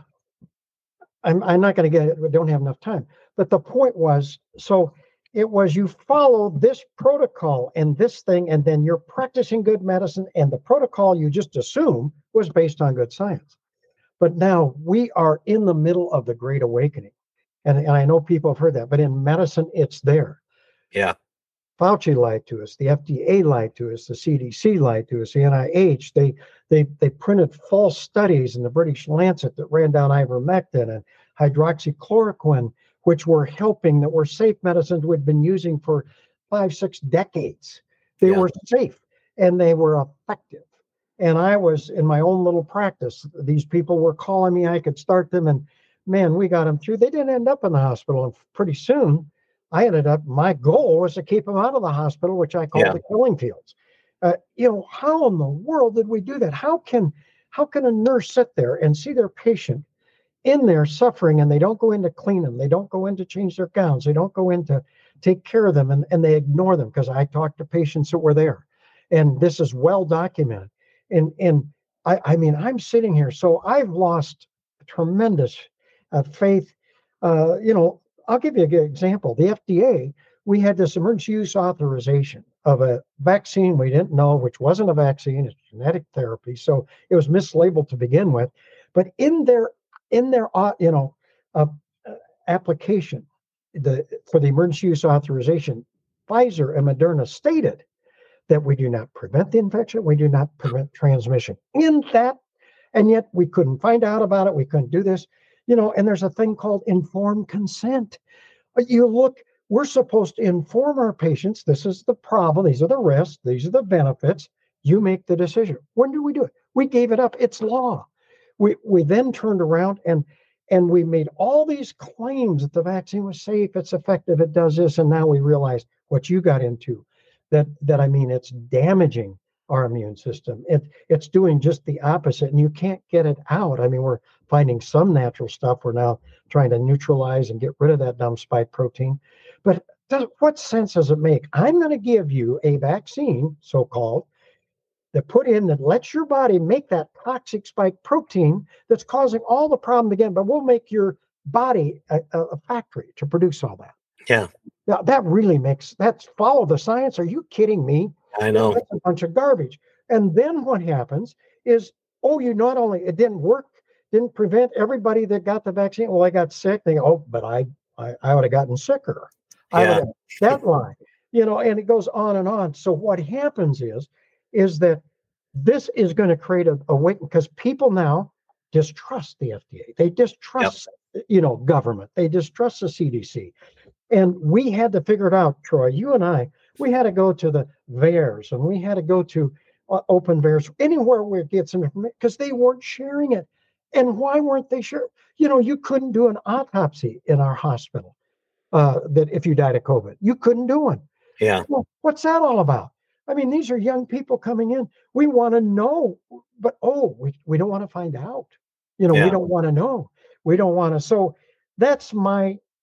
I'm I'm not going to get it. We don't have enough time. But the point was, so it was you follow this protocol and this thing, and then you're practicing good medicine, and the protocol you just assume was based on good science. But now we are in the middle of the Great Awakening. And, and I know people have heard that, but in medicine, it's there.
Yeah.
Fauci lied to us. The F D A lied to us. The C D C lied to us. The N I H, they they they printed false studies in the British Lancet that ran down ivermectin and hydroxychloroquine, which were helping, that were safe medicines we'd been using for five, six decades. They yeah. were safe and they were effective. And I was in my own little practice. These people were calling me. I could start them. And man, we got them through. They didn't end up in the hospital. And pretty soon, I ended up, my goal was to keep them out of the hospital, which I call yeah. the killing fields. Uh, you know, how in the world did we do that? How can, how can a nurse sit there and see their patient in there suffering, and they don't go in to clean them? They don't go in to change their gowns. They don't go in to take care of them, and, and they ignore them, because I talked to patients that were there. And this is well documented. And, and I, I mean, I'm sitting here. So I've lost tremendous uh, faith. Uh, you know, I'll give you a good example. The F D A, we had this emergency use authorization of a vaccine we didn't know, which wasn't a vaccine, it's genetic therapy. So it was mislabeled to begin with. But in their, in their, uh, you know, uh, application the for the emergency use authorization, Pfizer and Moderna stated that we do not prevent the infection, we do not prevent transmission. In that, and yet we couldn't find out about it, we couldn't do this. You know, and there's a thing called informed consent. You look, we're supposed to inform our patients, this is the problem, these are the risks, these are the benefits. You make the decision. When do we do it? We gave it up. It's law. We we then turned around and and we made all these claims that the vaccine was safe, it's effective, it does this, and now we realize what you got into. That that I mean, it's damaging our immune system. It it's doing just the opposite, and you can't get it out. I mean, we're finding some natural stuff. We're now trying to neutralize and get rid of that dumb spike protein. But does, what sense does it make? I'm going to give you a vaccine, so-called, that put in that lets your body make that toxic spike protein that's causing all the problem again, but we'll make your body a, a factory to produce all that.
Yeah.
Now, that really makes, that's follow the science. Are you kidding me?
I know.
That's a bunch of garbage. And then what happens is, oh, you not only, it didn't work, didn't prevent everybody that got the vaccine. Well, I got sick. They go, oh, but I, I, I would have gotten sicker. I
Yeah.
would have, that line, you know, and it goes on and on. So what happens is, is that this is going to create a, a wait, because people now distrust the F D A. They distrust, yep. you know, government. They distrust the C D C. And we had to figure it out, Troy. You and I, we had to go to the V A E R S, and we had to go to uh, open V A E R S, anywhere where it gets some information, because they weren't sharing it. And why weren't they sure? You know, you couldn't do an autopsy in our hospital uh, that if you died of COVID. You couldn't do one.
Yeah.
Well, what's that all about? I mean, these are young people coming in. We want to know, but oh, we, we don't want to find out. You know,
Yeah.
we don't want to know. We don't want to. So that's my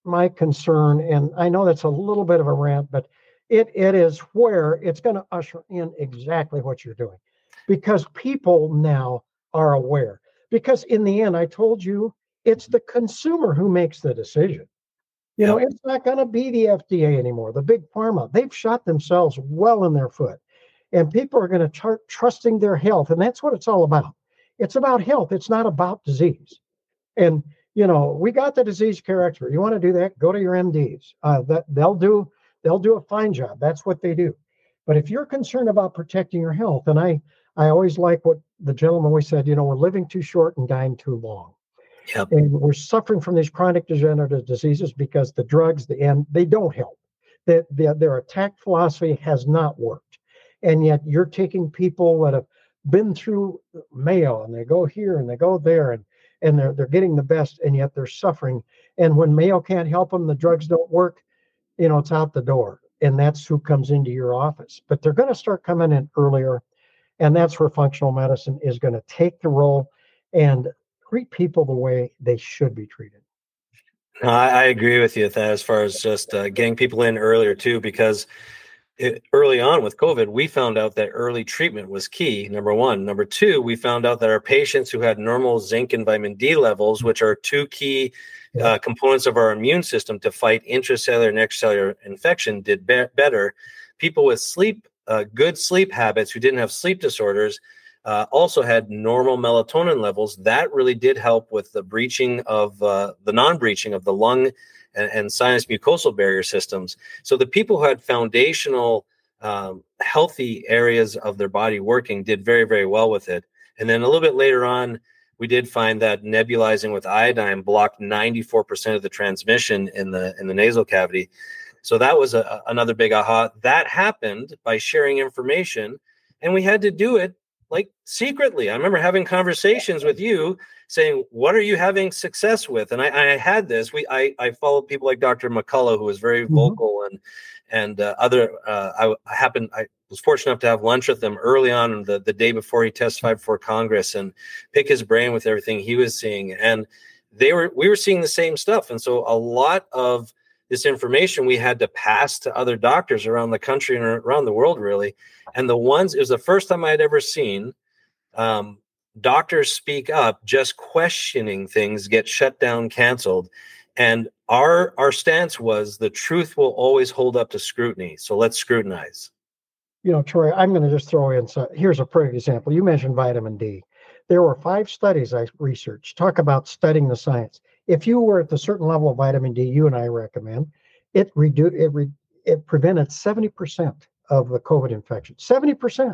my concern, and I know that's a little bit of a rant, but it it is where it's going to usher in exactly what you're doing, because people now are aware. Because in the end, I told you, it's the consumer who makes the decision. You know,
Yep.
it's not going to be the F D A anymore, the big pharma. They've shot themselves well in their foot. And people are going to start trusting their health. And that's what it's all about. It's about health. It's not about disease. And, you know, we got the disease care expert. You want to do that? Go to your M Ds. Uh, that they'll do, they'll do a fine job. That's what they do. But if you're concerned about protecting your health, and I, I always like what the gentleman always said, you know, we're living too short and dying too long.
Yep.
And we're suffering from these chronic degenerative diseases because the drugs, the and they don't help. That their, their attack philosophy has not worked. And yet you're taking people that have been through Mayo, and they go here and they go there, and and they're they're getting the best, and yet they're suffering. And when Mayo can't help them, the drugs don't work, you know, it's out the door. And that's who comes into your office. But they're going to start coming in earlier. And that's where functional medicine is going to take the role and treat people the way they should be treated.
No, I, I agree with you with that, as far as just uh, getting people in earlier too, because it, early on with COVID, we found out that early treatment was key, number one. Number two, we found out that our patients who had normal zinc and vitamin D levels, which are two key uh, components of our immune system to fight intracellular and extracellular infection, did be- better. People with sleep, uh, good sleep habits who didn't have sleep disorders uh, also had normal melatonin levels. That really did help with the breaching of uh, the non-breaching of the lung and, and sinus mucosal barrier systems. So the people who had foundational um, healthy areas of their body working did very, very well with it. And then a little bit later on, we did find that nebulizing with iodine blocked ninety-four percent of the transmission in the in the nasal cavity. So that was a, another big aha. That happened by sharing information, and we had to do it like secretly. I remember having conversations with you saying, what are you having success with? And I, I had this, we, I, I followed people like Doctor McCullough, who was very mm-hmm. vocal, and, and uh, other, uh, I, I happened, I was fortunate enough to have lunch with him early on the, the day before he testified before Congress, and pick his brain with everything he was seeing. And they were, we were seeing the same stuff. And so a lot of this information we had to pass to other doctors around the country and around the world, really. And the ones, it was the first time I had ever seen um, doctors speak up, just questioning things, get shut down, canceled. And our our stance was the truth will always hold up to scrutiny. So let's scrutinize.
You know, Troy, I'm going to just throw in, so here's a perfect example. You mentioned vitamin D. There were five studies I researched, talk about studying the science. If you were at the certain level of vitamin D, you and I recommend, it redu- it, re- it prevented seventy percent of the COVID infection, seventy percent.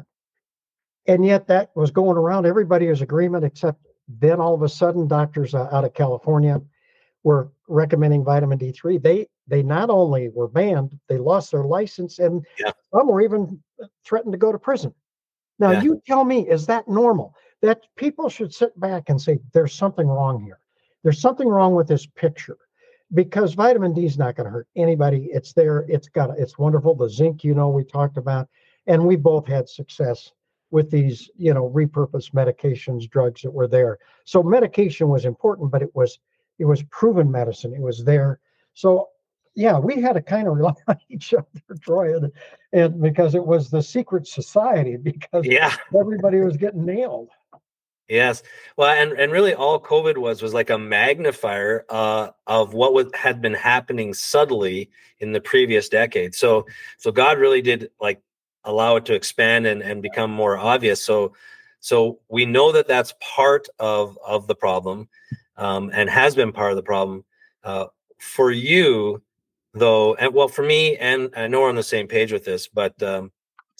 And yet that was going around, everybody was agreement, except then all of a sudden doctors uh, out of California were recommending vitamin D three. They they not only were banned, they lost their license, and yeah. some were even threatened to go to prison. Now yeah. you tell me, is that normal? That people should sit back and say, there's something wrong here. There's something wrong with this picture, because vitamin D is not going to hurt anybody. It's there. It's got, it's wonderful. The zinc, you know, we talked about, and we both had success with these, you know, repurposed medications, drugs that were there. So medication was important, but it was, it was proven medicine. It was there. So yeah, we had to kind of rely on each other, Troy, and, and because it was the secret society, because
yeah.
everybody was getting nailed.
Yes. Well, and, and really all COVID was, was like a magnifier uh, of what was, had been happening subtly in the previous decade. So, so God really did like allow it to expand and, and become more obvious. So, so we know that that's part of, of the problem um, and has been part of the problem uh, for you though. And well, for me, and I know we're on the same page with this, but um,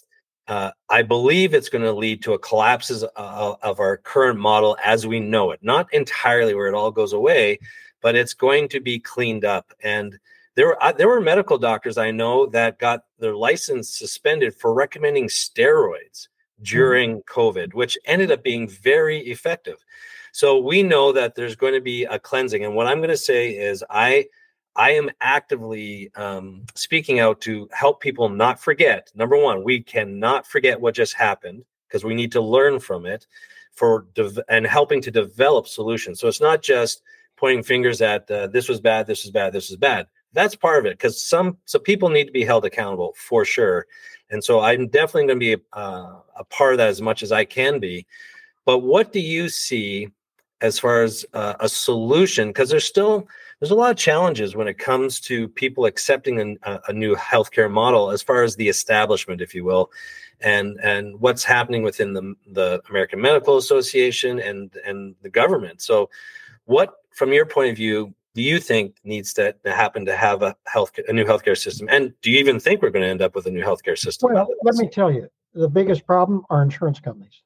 Uh, I believe it's going to lead to a collapse uh, of our current model as we know it. Not entirely where it all goes away, but it's going to be cleaned up. And there were uh, there were medical doctors I know that got their license suspended for recommending steroids during mm-hmm. COVID, which ended up being very effective. So we know that there's going to be a cleansing. And what I'm going to say is I. I am actively um, speaking out to help people not forget. Number one, we cannot forget what just happened because we need to learn from it for de- and helping to develop solutions. So it's not just pointing fingers at uh, this was bad, this was bad, this was bad. That's part of it, because some some people need to be held accountable for sure. And so I'm definitely going to be a, uh, a part of that as much as I can be. But what do you see as far as uh, a solution? Because there's still there's a lot of challenges when it comes to people accepting an, a, a new healthcare model, as far as the establishment, if you will, and and what's happening within the the American Medical Association and and the government. So, what, from your point of view, do you think needs to, to happen to have a health a new healthcare system? And do you even think we're going to end up with a new healthcare system?
Well, let me tell you, the biggest problem are insurance companies.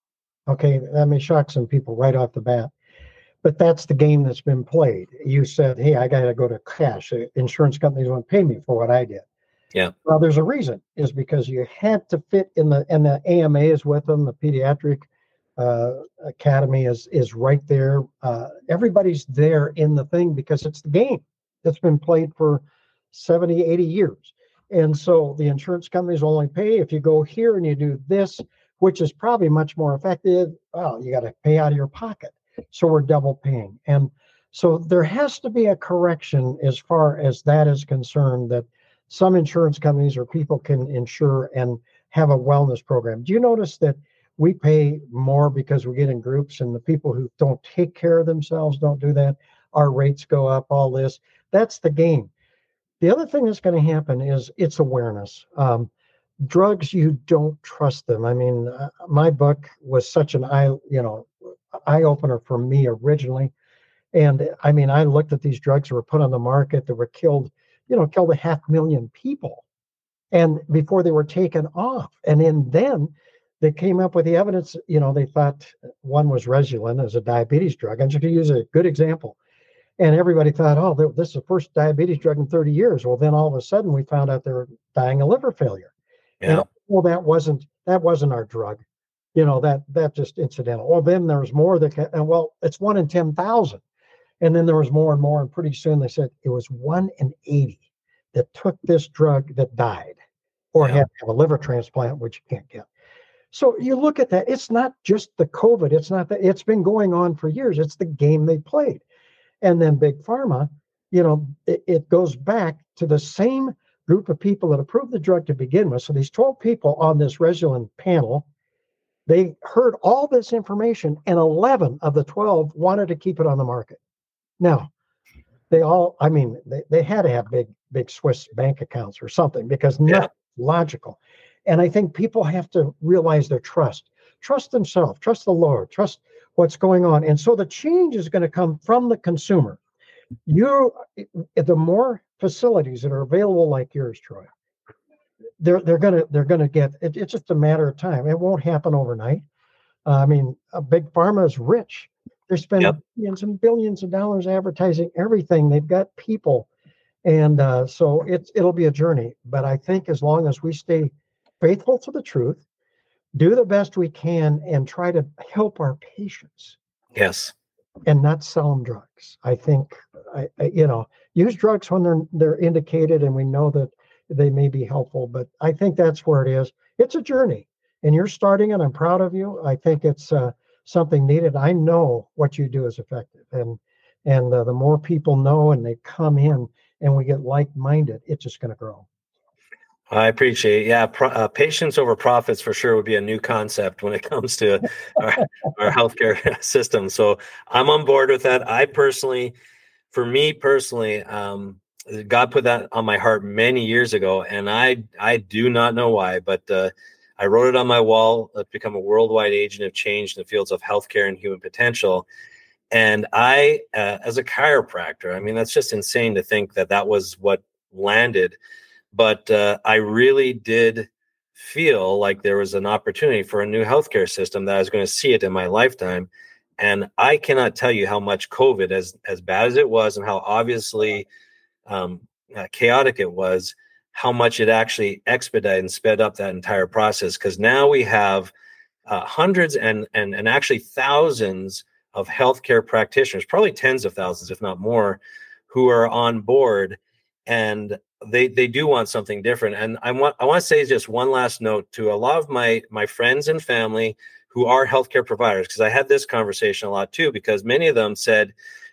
Okay, that may shock some people right off the bat, but that's the game that's been played. You said, hey, I got to go to cash. Insurance companies won't pay me for what I did.
Yeah.
Well, there's a reason, is because you had to fit in the, and the A M A is with them, the Pediatric uh, Academy is is right there. Uh, everybody's there in the thing because it's the game that's been played for seventy, eighty years. And so the insurance companies only pay if you go here and you do this, which is probably much more effective. Well, you got to pay out of your pocket. So we're double paying. And so there has to be a correction as far as that is concerned, that some insurance companies or people can insure and have a wellness program. Do you notice that we pay more because we get in groups, and the people who don't take care of themselves don't do that? Our rates go up, all this. That's the game. The other thing that's going to happen is it's awareness. Um, drugs, you don't trust them. I mean, uh, my book was such an eye, you know, eye opener for me originally. And I mean, I looked at these drugs that were put on the market that were killed, you know, killed a half million people, and before they were taken off. And then, then they came up with the evidence. You know, they thought one was Resulin as a diabetes drug. I'm just going to use a good example. And everybody thought, oh, this is the first diabetes drug in thirty years. Well, then all of a sudden we found out they were dying of liver failure. Yeah. And well, that wasn't that wasn't our drug. You know, that that just incidental. Well, then there's more that can, and well, it's one in ten thousand. And then there was more and more. And pretty soon they said it was one in eighty that took this drug that died, or yeah. had to have a liver transplant, which you can't get. So you look at that, it's not just the COVID. It's not that, it's been going on for years. It's the game they played. And then Big Pharma, you know, it, it goes back to the same group of people that approved the drug to begin with. So these twelve people on this Resulin panel, they heard all this information, and eleven of the twelve wanted to keep it on the market. Now, they all, I mean, they, they had to have big, big Swiss bank accounts or something, because yeah. not logical. And I think people have to realize their trust, trust themselves, trust the Lord, trust what's going on. And so the change is going to come from the consumer. You, the more facilities that are available like yours, Troy, they're they're gonna they're gonna get. It, it's just a matter of time. It won't happen overnight. Uh, I mean, a Big Pharma is rich. They're spending yep. billions and billions of dollars advertising everything. They've got people, and uh, so it's it'll be a journey. But I think as long as we stay faithful to the truth, do the best we can, and try to help our patients.
Yes.
And not sell them drugs. I think, I, I, you know, use drugs when they're they're indicated, and we know that they may be helpful. But I think that's where it is. It's a journey, and you're starting it. I'm proud of you. I think it's uh, something needed. I know what you do is effective, and and uh, the more people know and they come in, and we get like-minded, it's just going to grow.
I appreciate it. Yeah, pro, uh, patience over profits for sure would be a new concept when it comes to our, our healthcare system. So I'm on board with that. I personally, for me personally, um, God put that on my heart many years ago, and I I do not know why, but uh, I wrote it on my wall. Let's become a worldwide agent of change in the fields of healthcare and human potential. And I, uh, as a chiropractor, I mean, that's just insane to think that that was what landed. But uh, I really did feel like there was an opportunity for a new healthcare system, that I was going to see it in my lifetime. And I cannot tell you how much COVID, as as bad as it was, and how obviously um, uh, chaotic it was, how much it actually expedited and sped up that entire process. Because now we have uh, hundreds and, and and actually thousands of healthcare practitioners, probably tens of thousands, if not more, who are on board. And they they do want something different. And I want I want to say just one last note to a lot of my my friends and family who are healthcare providers, because I had this conversation a lot too, because many of them said,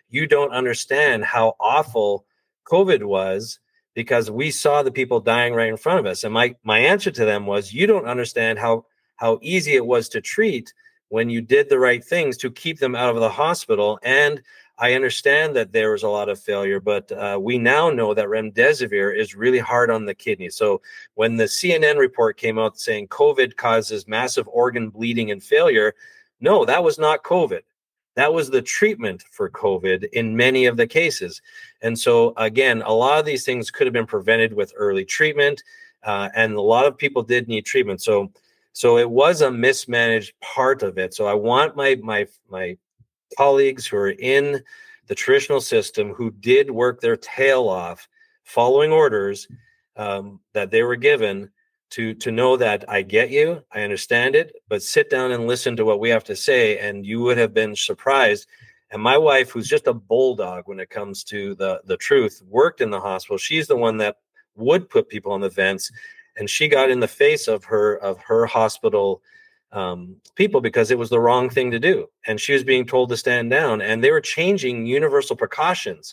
you don't understand how awful COVID was, because we saw the people dying right in front of us. And my my answer to them was, you don't understand how how easy it was to treat when you did the right things to keep them out of the hospital. And I understand that there was a lot of failure, but uh, we now know that remdesivir is really hard on the kidney. So when the C N N report came out saying COVID causes massive organ bleeding and failure, no, that was not COVID. That was the treatment for COVID in many of the cases. And so, again, a lot of these things could have been prevented with early treatment, uh, and a lot of people did need treatment. So, so it was a mismanaged part of it. So I want my my my colleagues who are in the traditional system, who did work their tail off following orders um, that they were given, to to know that I get you, I understand it, but sit down and listen to what we have to say, and you would have been surprised. And my wife, who's just a bulldog when it comes to the, the truth, worked in the hospital. She's the one that would put people on the vents, and she got in the face of her of her hospital um, people because it was the wrong thing to do. And she was being told to stand down, and they were changing universal precautions.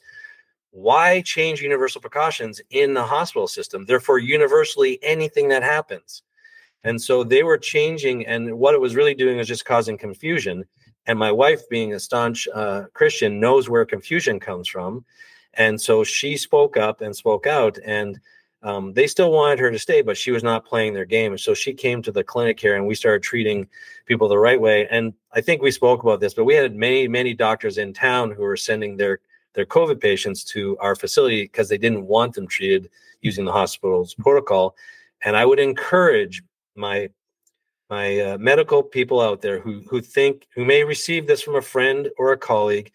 Why change universal precautions in the hospital system? Therefore, universally, anything that happens. And so they were changing, and what it was really doing was just causing confusion. And my wife, being a staunch uh, Christian, knows where confusion comes from. And so she spoke up and spoke out, and um, they still wanted her to stay, but she was not playing their game. And so she came to the clinic here, and we started treating people the right way. And I think we spoke about this, but we had many, many doctors in town who were sending their their COVID patients to our facility because they didn't want them treated using the hospital's protocol. And I would encourage my my uh, medical people out there who who think, who may receive this from a friend or a colleague,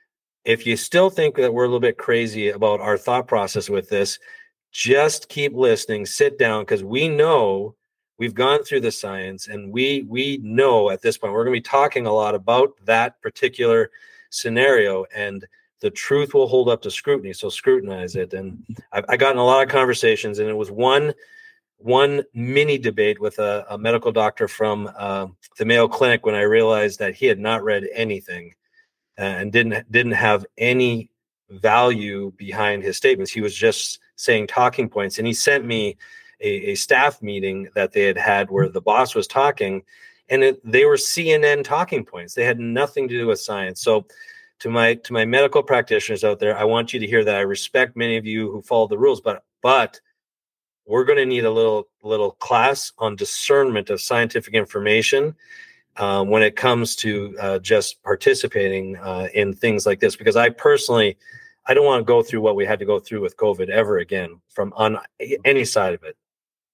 if you still think that we're a little bit crazy about our thought process with this, just keep listening, sit down, because we know, we've gone through the science, and we we know at this point, we're going to be talking a lot about that particular scenario, and the truth will hold up to scrutiny. So scrutinize it. And I've, I got in a lot of conversations, and it was one one mini debate with a, a medical doctor from uh, the Mayo Clinic when I realized that he had not read anything uh, and didn't didn't have any value behind his statements. He was just saying talking points. And he sent me a, a staff meeting that they had had where the boss was talking, and it, they were C N N talking points. They had nothing to do with science. So to my to my medical practitioners out there, I want you to hear that I respect many of you who follow the rules, but but we're going to need a little little class on discernment of scientific information uh, when it comes to uh, just participating uh, in things like this. Because I personally, I don't want to go through what we had to go through with COVID ever again from on any side of it.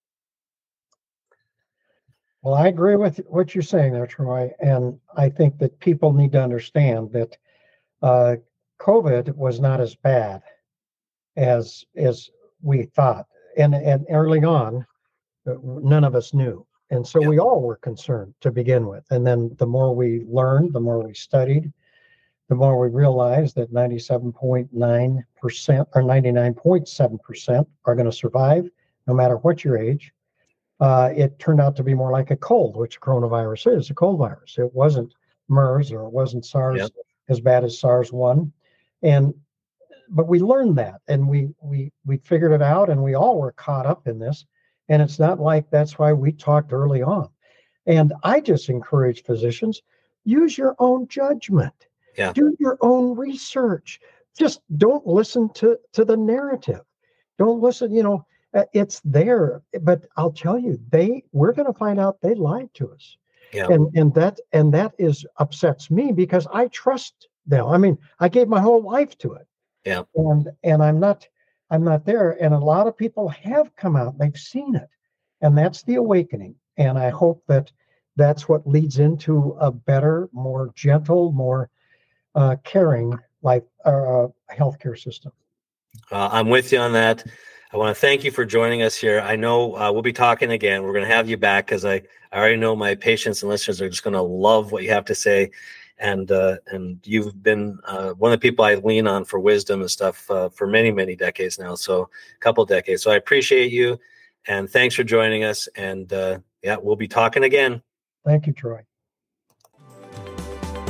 Well, I agree with what you're saying there, Troy, and I think that people need to understand that Uh, COVID was not as bad as as we thought, and and early on, none of us knew, and so
Yeah.
we all were concerned to begin with. And then the more we learned, the more we studied, the more we realized that ninety-seven point nine percent or ninety-nine point seven percent are going to survive, no matter what your age. Uh, it turned out to be more like a cold, which coronavirus is, a cold virus. It wasn't MERS, or it wasn't SARS.
Yep.
As bad as SARS one, and but we learned that, and we we we figured it out, and we all were caught up in this. And it's not like that's why we talked early on. And I just encourage physicians, use your own judgment,
Yeah.
do your own research. Just don't listen to to the narrative. Don't listen. You know, uh, it's there, but I'll tell you, they we're going to find out they lied to us.
Yeah.
And and that and that is upsets me because I trust them. I mean, I gave my whole life to it.
Yeah.
And and I'm not I'm not there. And a lot of people have come out, they've seen it. And that's the awakening. And I hope that that's what leads into a better, more gentle, more uh, caring life uh, healthcare system.
Uh, I'm with you on that. I want to thank you for joining us here. I know uh, we'll be talking again. We're going to have you back because I, I already know my patients and listeners are just going to love what you have to say. And uh, and you've been uh, one of the people I lean on for wisdom and stuff uh, for many, many decades now. So a couple decades. So I appreciate you. And thanks for joining us. And uh, yeah, we'll be talking again.
Thank you, Troy.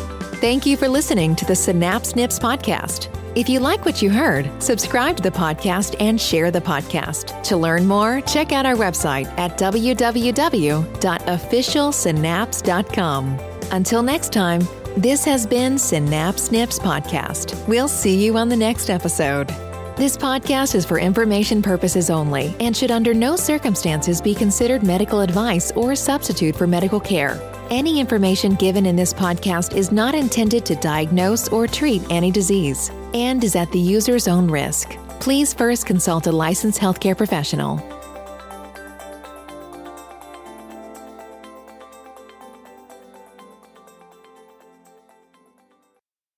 Thank you for listening to the Synapse Snips podcast. If you like what you heard, subscribe to the podcast and share the podcast. To learn more, check out our website at w w w dot official synapse dot com. Until next time, this has been Synapse Snips Podcast. We'll see you on the next episode. This podcast is for information purposes only and should under no circumstances be considered medical advice or substitute for medical care. Any information given in this podcast is not intended to diagnose or treat any disease and is at the user's own risk. Please first consult a licensed healthcare professional.